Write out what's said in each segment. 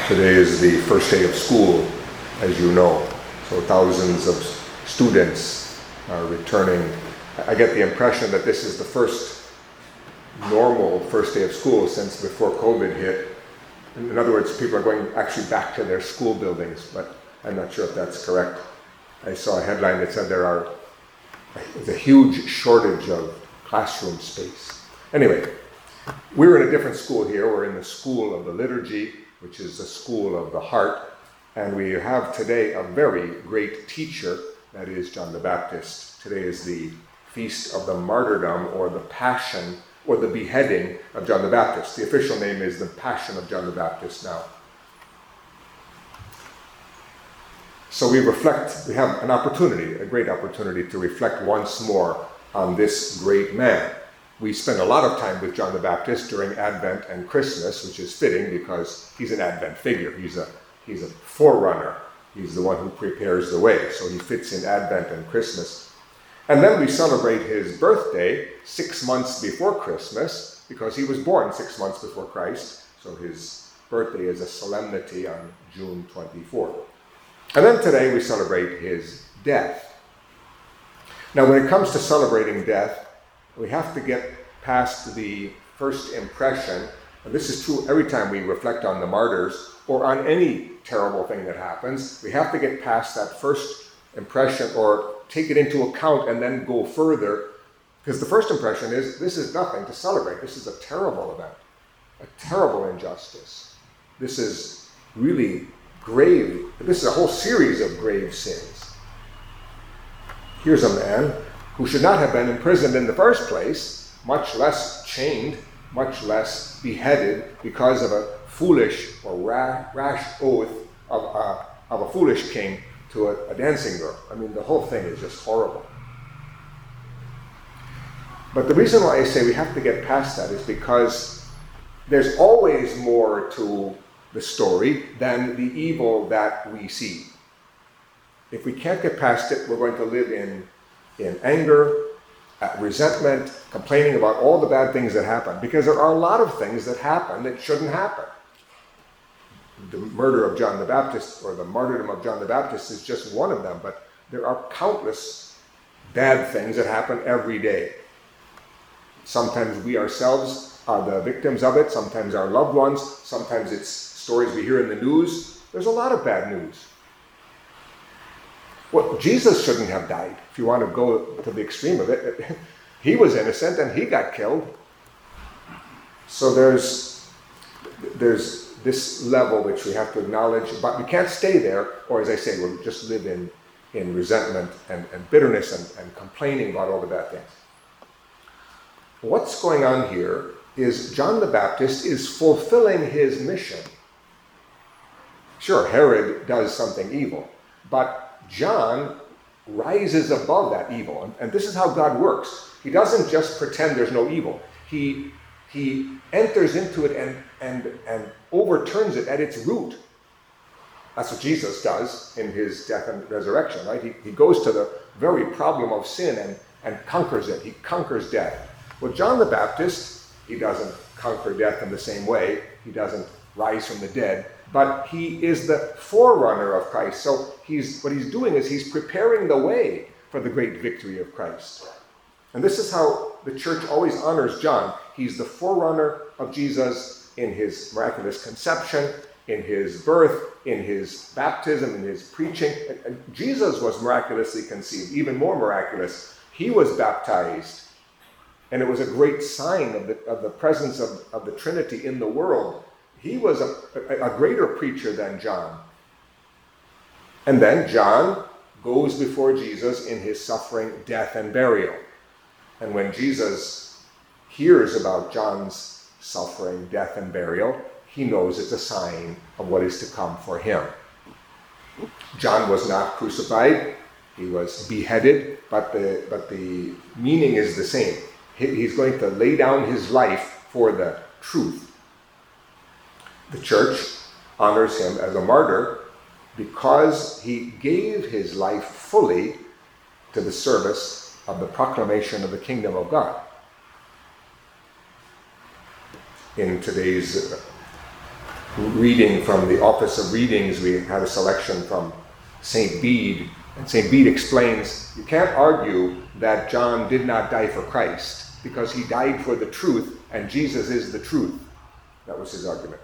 Today is the first day of school, as you know, so thousands of students are returning. I get the impression that this is the first normal first day of school since before COVID hit. In other words, people are going actually back to their school buildings, but I'm not sure if that's correct. I saw a headline that said there's a huge shortage of classroom space. Anyway, we're in a different school here. We're in the school of the liturgy, which is the school of the heart. And we have today a very great teacher, that is John the Baptist. Today is the feast of the martyrdom, or the passion, or the beheading of John the Baptist. The official name is the Passion of John the Baptist now. So we have an opportunity, a great opportunity to reflect once more on this great man. We spend a lot of time with John the Baptist during Advent and Christmas, which is fitting because he's an Advent figure. He's a forerunner. He's the one who prepares the way. So he fits in Advent and Christmas. And then we celebrate his birthday 6 months before Christmas, because he was born 6 months before Christ. So his birthday is a solemnity on June 24th. And then today we celebrate his death. Now when it comes to celebrating death, we have to get past the first impression, and this is true every time we reflect on the martyrs or on any terrible thing that happens. We have to get past that first impression or take it into account and then go further, because the first impression is this is nothing to celebrate. This is a terrible event, a terrible injustice. This is really grave. This is a whole series of grave sins. Here's a man who should not have been imprisoned in the first place, much less chained, much less beheaded because of a foolish or rash oath of a foolish king to a dancing girl. I mean, the whole thing is just horrible. But the reason why I say we have to get past that is because there's always more to the story than the evil that we see. If we can't get past it, we're going to live in anger, resentment, complaining about all the bad things that happen. Because there are a lot of things that happen that shouldn't happen. The murder of John the Baptist, or the martyrdom of John the Baptist, is just one of them. But there are countless bad things that happen every day. Sometimes we ourselves are the victims of it. Sometimes our loved ones. Sometimes it's stories we hear in the news. There's a lot of bad news. Well, Jesus shouldn't have died, if you want to go to the extreme of it. He was innocent and he got killed. So there's this level which we have to acknowledge, but we can't stay there, or as I say, we'll just live in resentment and bitterness and complaining about all the bad things. What's going on here is John the Baptist is fulfilling his mission. Sure, Herod does something evil, but John rises above that evil. And this is how God works. He doesn't just pretend there's no evil. He enters into it and overturns it at its root. That's what Jesus does in his death and resurrection, right? He goes to the very problem of sin and conquers it. He conquers death. Well, John the Baptist, he doesn't conquer death in the same way. He doesn't rise from the dead. But he is the forerunner of Christ. So what he's doing is he's preparing the way for the great victory of Christ. And this is how the church always honors John. He's the forerunner of Jesus in his miraculous conception, in his birth, in his baptism, in his preaching. And Jesus was miraculously conceived, even more miraculous. He was baptized. And it was a great sign of the presence of the Trinity in the world. He was a greater preacher than John. And then John goes before Jesus in his suffering, death, and burial. And when Jesus hears about John's suffering, death, and burial, he knows it's a sign of what is to come for him. John was not crucified. He was beheaded, but the meaning is the same. He's going to lay down his life for the truth. The church honors him as a martyr because he gave his life fully to the service of the proclamation of the kingdom of God. In today's reading from the Office of Readings, we had a selection from St. Bede, and St. Bede explains, you can't argue that John did not die for Christ because he died for the truth and Jesus is the truth. That was his argument.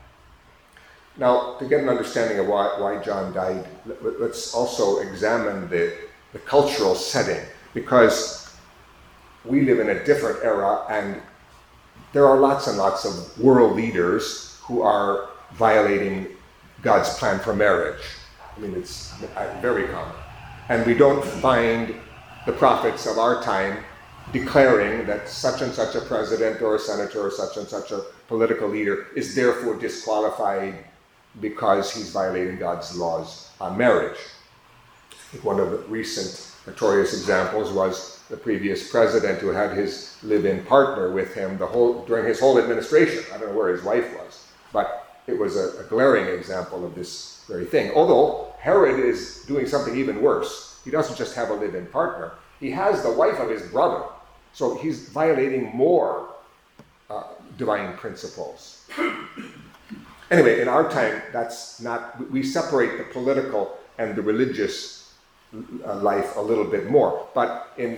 Now, to get an understanding of why John died, let's also examine the cultural setting, because we live in a different era and there are lots and lots of world leaders who are violating God's plan for marriage. I mean, it's very common. And we don't find the prophets of our time declaring that such and such a president or a senator or such and such a political leader is therefore disqualified because he's violating God's laws on marriage. I think one of the recent notorious examples was the previous president who had his live-in partner with him during his whole administration. I don't know where his wife was, but it was a glaring example of this very thing. Although Herod is doing something even worse. He doesn't just have a live-in partner. He has the wife of his brother. So he's violating more divine principles. Anyway, in our time, we separate the political and the religious life a little bit more. But in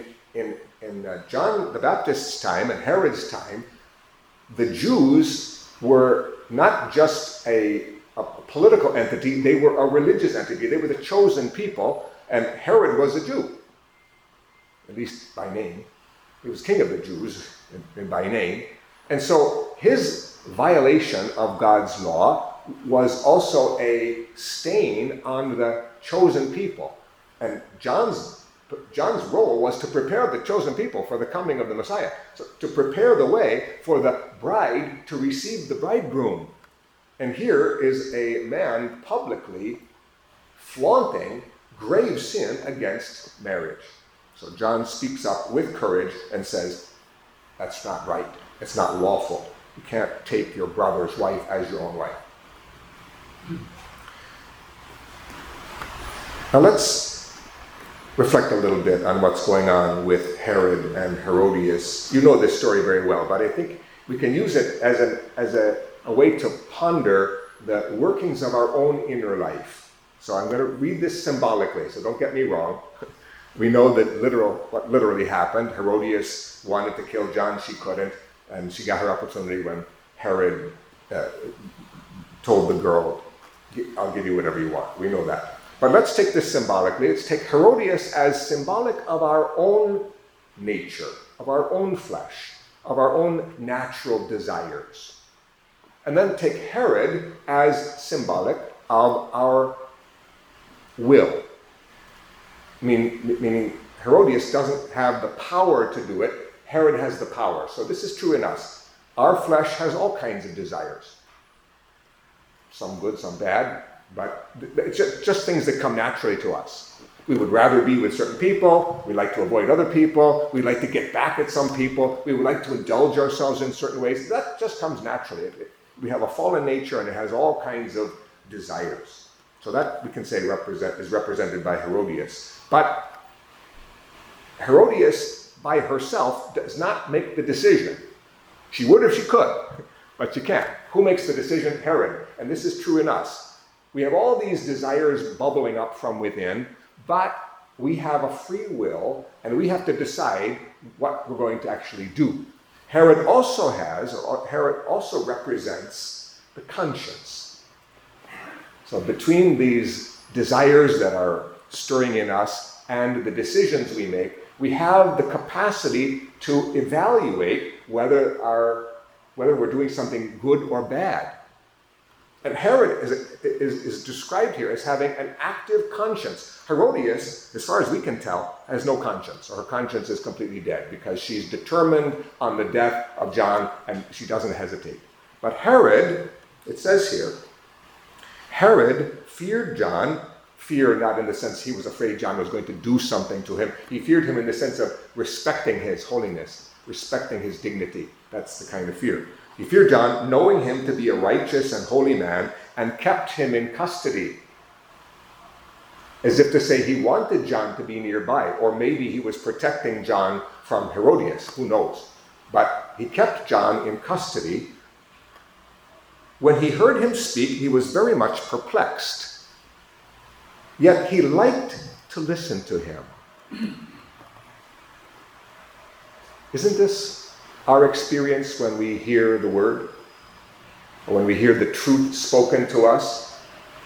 John the Baptist's time and Herod's time, the Jews were not just a political entity, they were a religious entity. They were the chosen people, and Herod was a Jew, at least by name. He was king of the Jews by name. And so his violation of God's law was also a stain on the chosen people. And John's role was to prepare the chosen people for the coming of the Messiah, so to prepare the way for the bride to receive the bridegroom. And here is a man publicly flaunting grave sin against marriage. So John speaks up with courage and says, that's not right. It's not lawful. You can't take your brother's wife as your own wife. Now let's reflect a little bit on what's going on with Herod and Herodias. You know this story very well, but I think we can use it as a way to ponder the workings of our own inner life. So I'm going to read this symbolically, so don't get me wrong. We know that what literally happened. Herodias wanted to kill John, she couldn't, and she got her opportunity when Herod told the girl, I'll give you whatever you want. We know that. But let's take this symbolically. Let's take Herodias as symbolic of our own nature, of our own flesh, of our own natural desires. And then take Herod as symbolic of our will. Meaning Herodias doesn't have the power to do it. Herod has the power. So this is true in us. Our flesh has all kinds of desires. Some good, some bad, but it's just things that come naturally to us. We would rather be with certain people. We like to avoid other people. We like to get back at some people. We would like to indulge ourselves in certain ways. That just comes naturally. We have a fallen nature and it has all kinds of desires. So that we can say is represented by Herodias. But Herodias by herself does not make the decision. She would if she could, but she can't. Who makes the decision? Herod. And this is true in us. We have all these desires bubbling up from within, but we have a free will and we have to decide what we're going to actually do. Herod also represents the conscience. So between these desires that are stirring in us and the decisions we make, we have the capacity to evaluate whether we're doing something good or bad. And Herod is described here as having an active conscience. Herodias, as far as we can tell, has no conscience, or her conscience is completely dead because she's determined on the death of John and she doesn't hesitate. But Herod, it says here, Herod feared John. Fear not in the sense he was afraid John was going to do something to him. He feared him in the sense of respecting his holiness, respecting his dignity. That's the kind of fear. He feared John, knowing him to be a righteous and holy man, and kept him in custody. As if to say he wanted John to be nearby, or maybe he was protecting John from Herodias, who knows. But he kept John in custody When he heard him speak, he was very much perplexed. Yet he liked to listen to him. Isn't this our experience when we hear the word? Or when we hear the truth spoken to us?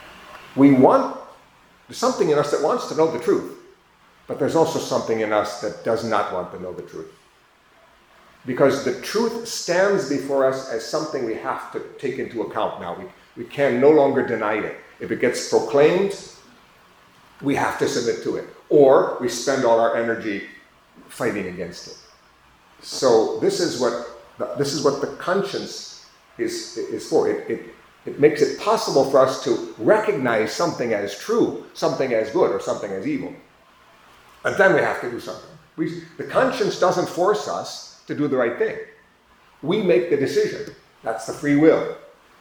There's something in us that wants to know the truth, but there's also something in us that does not want to know the truth. Because the truth stands before us as something we have to take into account now. We can no longer deny it. If it gets proclaimed, we have to submit to it. Or we spend all our energy fighting against it. So this is what the conscience is for. It makes it possible for us to recognize something as true, something as good, or something as evil. And then we have to do something. The conscience doesn't force us to do the right thing. We make the decision. That's the free will.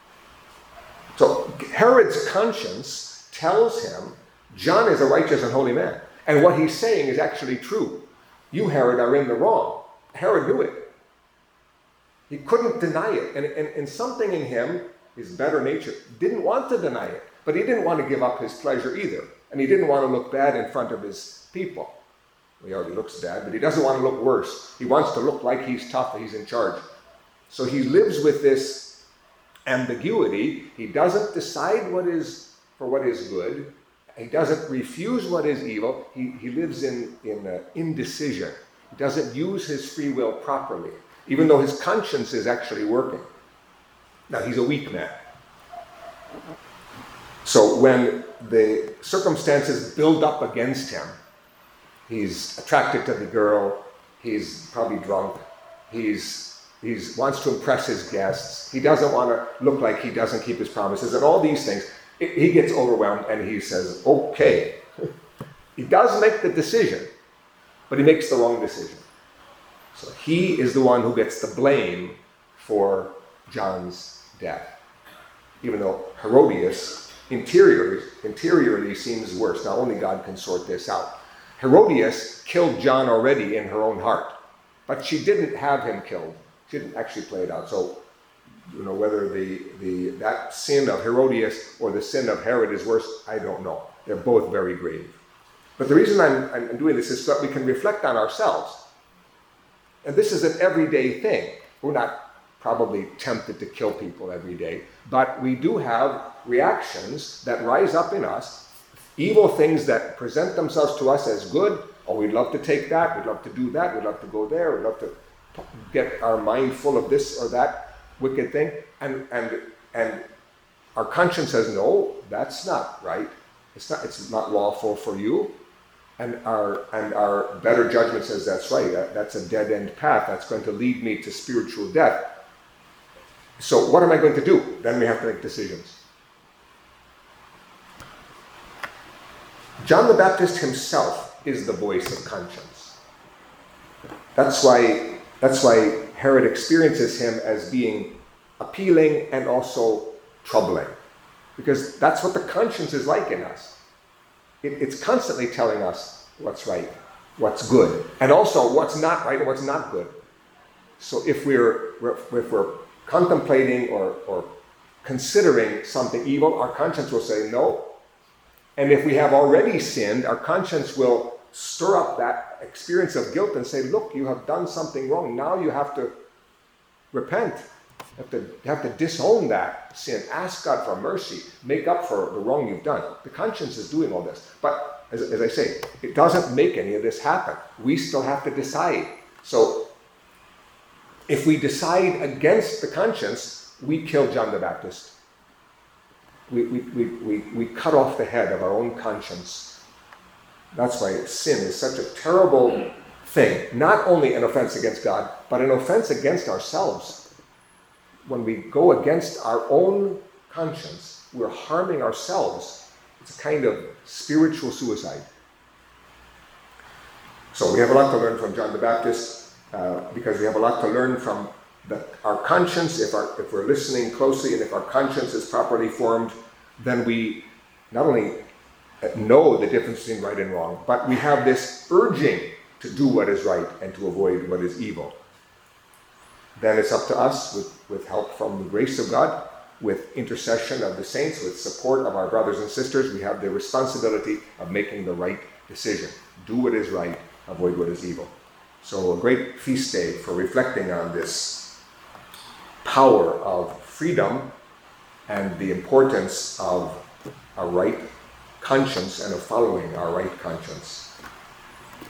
So Herod's conscience tells him John is a righteous and holy man. And what he's saying is actually true. You, Herod, are in the wrong. Herod knew it. He couldn't deny it. And something in him, his better nature, didn't want to deny it. But he didn't want to give up his pleasure either. And he didn't want to look bad in front of his people. He already looks bad, but he doesn't want to look worse. He wants to look like he's tough, he's in charge. So he lives with this ambiguity. He doesn't decide what is good. He doesn't refuse what is evil. He lives in indecision. He doesn't use his free will properly, even though his conscience is actually working. Now, he's a weak man. So when the circumstances build up against him, he's attracted to the girl, he's probably drunk, he wants to impress his guests, he doesn't want to look like he doesn't keep his promises, and all these things, he gets overwhelmed and he says, okay. He does make the decision, but he makes the wrong decision. So he is the one who gets the blame for John's death. Even though Herodias interiorly seems worse. Now only God can sort this out. Herodias killed John already in her own heart, but she didn't have him killed. She didn't actually play it out. So, whether that sin of Herodias or the sin of Herod is worse, I don't know. They're both very grave. But the reason I'm doing this is so that we can reflect on ourselves. And this is an everyday thing. We're not probably tempted to kill people every day, but we do have reactions that rise up in us, evil things that present themselves to us as good. Oh, we'd love to take that, we'd love to do that, we'd love to go there, we'd love to get our mind full of this or that wicked thing, and our conscience says, no, that's not right. It's not lawful for you. And our better judgment says that's right. That's a dead-end path. That's going to lead me to spiritual death. So what am I going to do? Then we have to make decisions. John the Baptist himself is the voice of conscience. That's why Herod experiences him as being appealing and also troubling. Because that's what the conscience is like in us. It's constantly telling us what's right, what's good, and also what's not right and what's not good. So if we're contemplating or considering something evil, our conscience will say no. And if we have already sinned, our conscience will stir up that experience of guilt and say, look, you have done something wrong. Now you have to repent. You have to disown that sin. Ask God for mercy. Make up for the wrong you've done. The conscience is doing all this. But as I say, it doesn't make any of this happen. We still have to decide. So if we decide against the conscience, we kill John the Baptist. We cut off the head of our own conscience. That's why sin is such a terrible thing. Not only an offense against God, but an offense against ourselves. When we go against our own conscience, we're harming ourselves. It's a kind of spiritual suicide. So we have a lot to learn from John the Baptist, because we have a lot to learn from our conscience. If we're listening closely and if our conscience is properly formed, then we not only know the difference between right and wrong, but we have this urging to do what is right and to avoid what is evil. Then it's up to us, with help from the grace of God, with intercession of the saints, with support of our brothers and sisters, we have the responsibility of making the right decision. Do what is right, avoid what is evil. So a great feast day for reflecting on this power of freedom and the importance of a right conscience and of following our right conscience.